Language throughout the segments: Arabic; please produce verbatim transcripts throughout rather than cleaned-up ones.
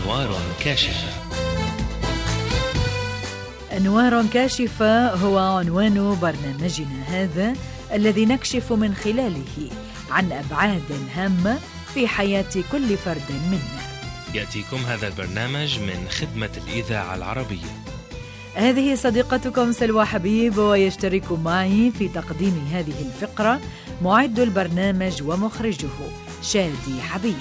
أنوار كاشفة. أنوار كاشفة هو عنوان برنامجنا هذا، الذي نكشف من خلاله عن أبعاد هامة في حياة كل فرد منا. يأتيكم هذا البرنامج من خدمة الإذاعة العربية. هذه صديقتكم سلوى حبيب، ويشترك معي في تقديم هذه الفقرة معد البرنامج ومخرجه شادي حبيب.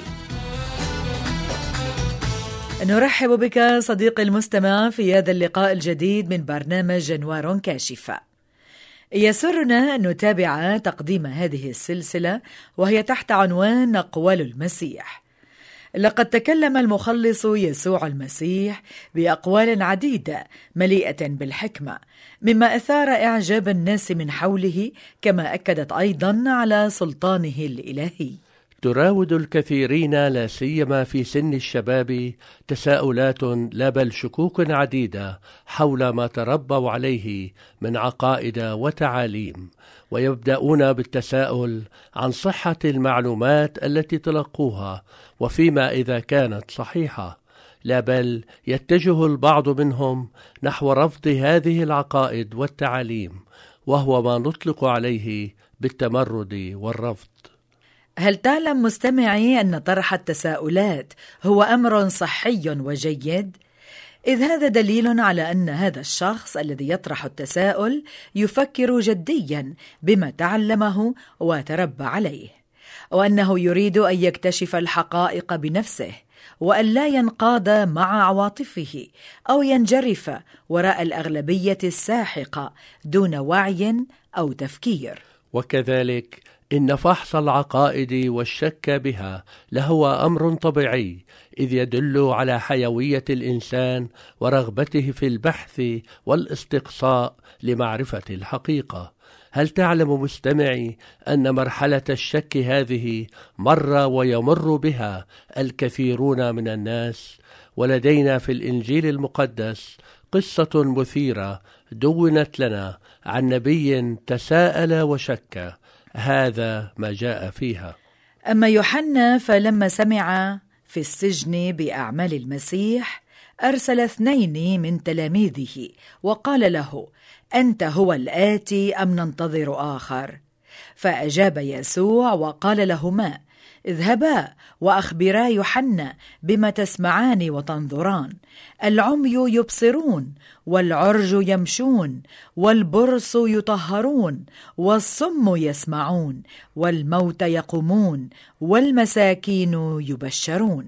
نرحب بك صديقي المستمع في هذا اللقاء الجديد من برنامج أنوار كاشفة. يسرنا أن نتابع تقديم هذه السلسلة وهي تحت عنوان أقوال المسيح. لقد تكلم المخلص يسوع المسيح بأقوال عديدة مليئة بالحكمة، مما أثار إعجاب الناس من حوله، كما أكدت أيضا على سلطانه الإلهي. تراود الكثيرين لا سيما في سن الشباب تساؤلات لا بل شكوك عديدة حول ما تربوا عليه من عقائد وتعاليم، ويبدأون بالتساؤل عن صحة المعلومات التي تلقوها وفيما إذا كانت صحيحة، لا بل يتجه البعض منهم نحو رفض هذه العقائد والتعاليم، وهو ما نطلق عليه بالتمرد والرفض. هل تعلم مستمعي أن طرح التساؤلات هو أمر صحي وجيد؟ إذ هذا دليل على أن هذا الشخص الذي يطرح التساؤل يفكر جديا بما تعلمه وتربى عليه، وأنه يريد أن يكتشف الحقائق بنفسه، وأن لا ينقاد مع عواطفه أو ينجرف وراء الأغلبية الساحقة دون وعي أو تفكير. وكذلك إن فحص العقائد والشك بها لهو أمر طبيعي، إذ يدل على حيوية الإنسان ورغبته في البحث والاستقصاء لمعرفة الحقيقة. هل تعلم مستمعي أن مرحلة الشك هذه مر ويمر بها الكثيرون من الناس؟ ولدينا في الإنجيل المقدس قصة مثيرة دونت لنا عن نبي تساءل وشك، هذا ما جاء فيها. أما يوحنا فلما سمع في السجن بأعمال المسيح أرسل اثنين من تلاميذه وقال له: أنت هو الآتي أم ننتظر آخر؟ فأجاب يسوع وقال لهما: اذهبا وأخبرا يوحنا بما تسمعان وتنظران، العمي يبصرون، والعرج يمشون، والبرص يطهرون، والصم يسمعون، والموت يقومون، والمساكين يبشرون،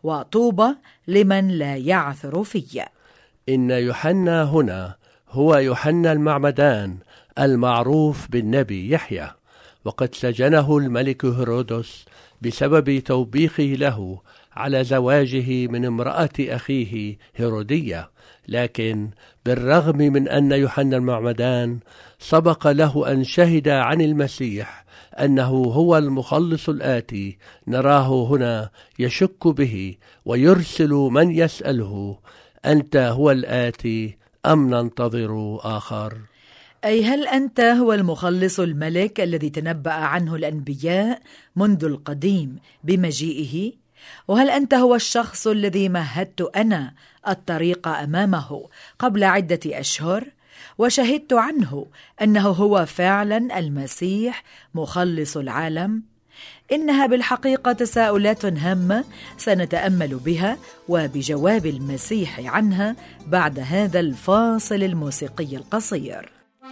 وطوبى لمن لا يعثر في. إن يوحنا هنا هو يوحنا المعمدان المعروف بالنبي يحيى، وقد سجنه الملك هيرودس بسبب توبيخه له على زواجه من امرأة أخيه هيرودية. لكن بالرغم من أن يوحنا المعمدان سبق له أن شهد عن المسيح أنه هو المخلص الآتي، نراه هنا يشك به ويرسل من يسأله: أنت هو الآتي أم ننتظر آخر؟ أي هل أنت هو المخلص الملك الذي تنبأ عنه الأنبياء منذ القديم بمجيئه؟ وهل أنت هو الشخص الذي مهدت أنا الطريق أمامه قبل عدة أشهر وشهدت عنه أنه هو فعلا المسيح مخلص العالم؟ إنها بالحقيقة تساؤلات هامة سنتأمل بها وبجواب المسيح عنها بعد هذا الفاصل الموسيقي القصير.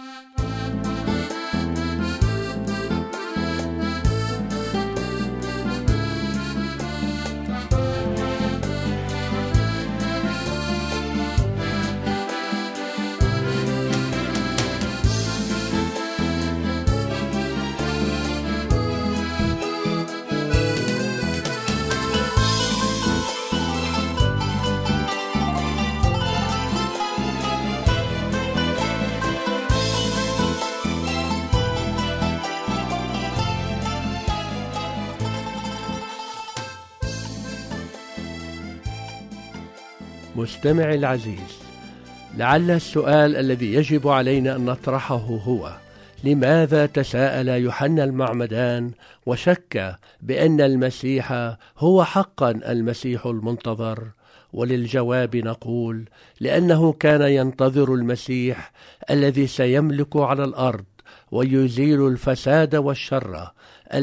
مستمعي العزيز، لعل السؤال الذي يجب علينا أن نطرحه هو: لماذا تساءل يوحنا المعمدان وشك بأن المسيح هو حقا المسيح المنتظر؟ وللجواب نقول: لأنه كان ينتظر المسيح الذي سيملك على الأرض ويزيل الفساد والشر،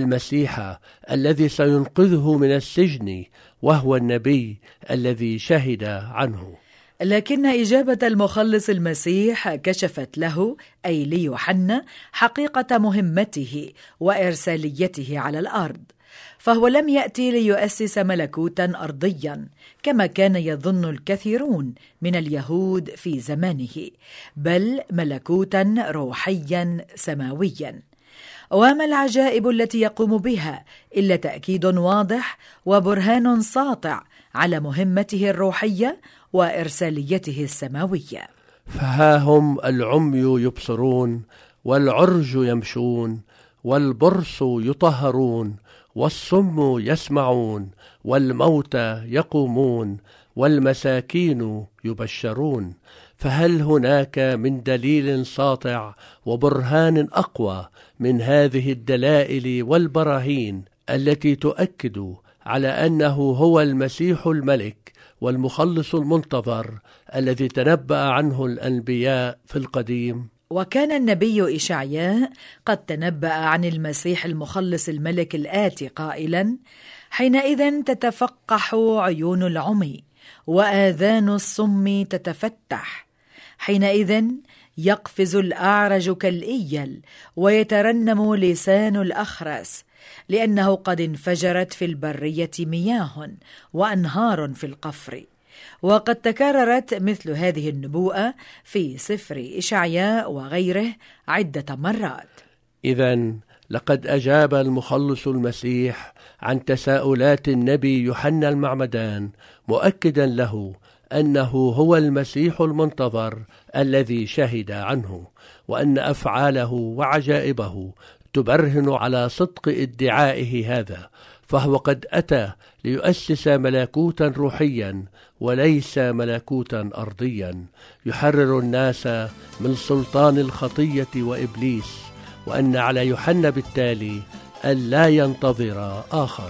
المسيح الذي سينقذه من السجن، وهو النبي الذي شهد عنه. لكن إجابة المخلص المسيح كشفت له، أي ليوحنا، حقيقة مهمته وإرساليته على الأرض، فهو لم يأتي ليؤسس ملكوتا أرضيا كما كان يظن الكثيرون من اليهود في زمانه، بل ملكوتا روحيا سماويا. وما العجائب التي يقوم بها إلا تأكيد واضح وبرهان ساطع على مهمته الروحية وإرساليته السماوية. فها هم العمي يبصرون، والعرج يمشون، والبرص يطهرون، والصم يسمعون، والموتى يقومون، والمساكين يبشرون. فهل هناك من دليل ساطع وبرهان أقوى من هذه الدلائل والبراهين التي تؤكد على أنه هو المسيح الملك والمخلص المنتظر الذي تنبأ عنه الأنبياء في القديم؟ وكان النبي إشعياء قد تنبأ عن المسيح المخلص الملك الآتي قائلا: حينئذ تتفقح عيون العمي وآذان الصم تتفتح، حينئذ يقفز الأعرج كالإيل ويترنم لسان الأخرس، لأنه قد انفجرت في البرية مياه وأنهار في القفر. وقد تكررت مثل هذه النبوءة في سفر إشعياء وغيره عدة مرات. إذن لقد أجاب المخلص المسيح عن تساؤلات النبي يوحنا المعمدان، مؤكدا له أنه هو المسيح المنتظر الذي شهد عنه، وأن أفعاله وعجائبه تبرهن على صدق ادعائه هذا، فهو قد أتى ليؤسس ملكوتا روحيا وليس ملكوتا أرضيا، يحرر الناس من سلطان الخطية وإبليس، وأن على يوحنا بالتالي أن لا ينتظر آخر.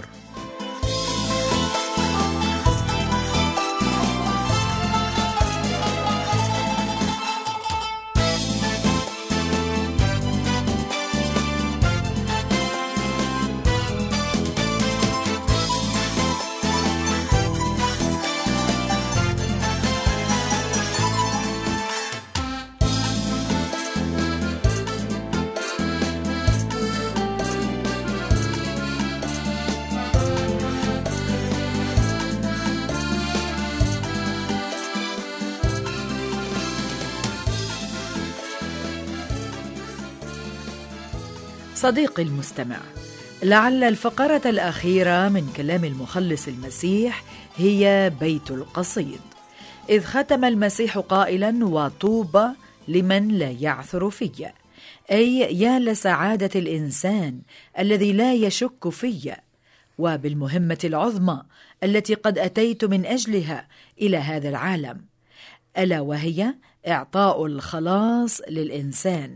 صديقي المستمع، لعل الفقرة الأخيرة من كلام المخلص المسيح هي بيت القصيد، إذ ختم المسيح قائلا: وطوبى لمن لا يعثر في، أي يا لسعادة الإنسان الذي لا يشك في، وبالمهمة العظمى التي قد أتيت من أجلها إلى هذا العالم، ألا وهي إعطاء الخلاص للإنسان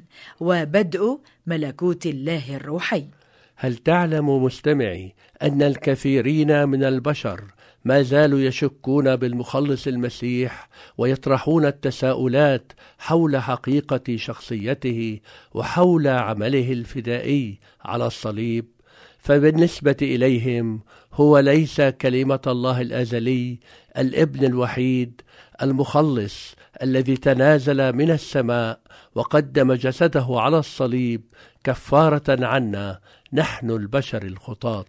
وبدء ملكوت الله الروحي. هل تعلم مستمعي أن الكثيرين من البشر ما زالوا يشكون بالمخلص المسيح ويطرحون التساؤلات حول حقيقة شخصيته وحول عمله الفدائي على الصليب؟ فبالنسبة إليهم هو ليس كلمة الله الأزلي الابن الوحيد المخلص الذي تنازل من السماء وقدم جسده على الصليب كفارة عنا نحن البشر الخطاة.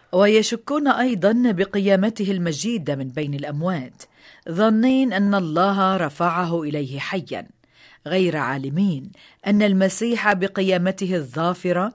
ويشكون أيضا بقيامته المجيدة من بين الأموات، ظنين أن الله رفعه إليه حيا، غير عالمين أن المسيح بقيامته الظافرة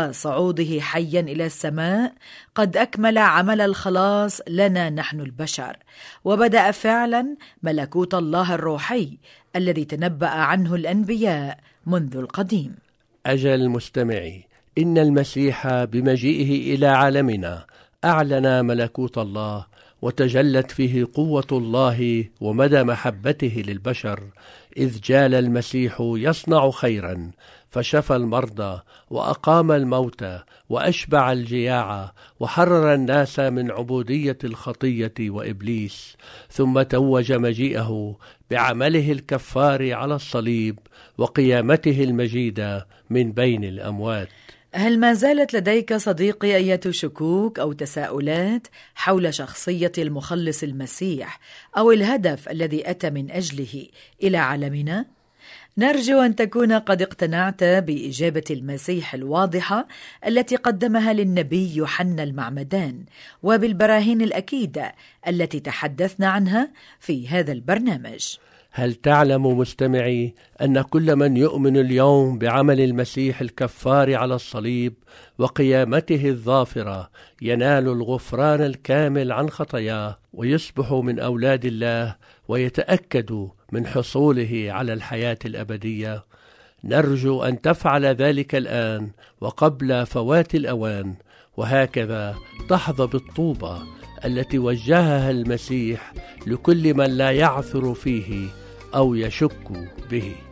وصعوده حيا إلى السماء قد أكمل عمل الخلاص لنا نحن البشر، وبدأ فعلا ملكوت الله الروحي الذي تنبأ عنه الأنبياء منذ القديم. أجل مستمعي، إن المسيح بمجيئه إلى عالمنا أعلن ملكوت الله، وتجلت فيه قوة الله ومدى محبته للبشر، إذ جال المسيح يصنع خيرا فشفى المرضى وأقام الموتى وأشبع الجياع وحرر الناس من عبودية الخطية وإبليس، ثم توج مجيئه بعمله الكفار على الصليب وقيامته المجيدة من بين الأموات. هل ما زالت لديك صديقي أية شكوك أو تساؤلات حول شخصية المخلص المسيح أو الهدف الذي أتى من أجله إلى عالمنا؟ نرجو أن تكون قد اقتنعت بإجابة المسيح الواضحة التي قدمها للنبي يوحنا المعمدان، وبالبراهين الأكيدة التي تحدثنا عنها في هذا البرنامج. هل تعلم مستمعي أن كل من يؤمن اليوم بعمل المسيح الكفار على الصليب وقيامته الظافرة ينال الغفران الكامل عن خطاياه ويصبح من أولاد الله ويتأكد من حصوله على الحياة الأبدية؟ نرجو أن تفعل ذلك الآن وقبل فوات الأوان، وهكذا تحظى بالطوبة التي وجهها المسيح لكل من لا يعثر فيه أو يشك به.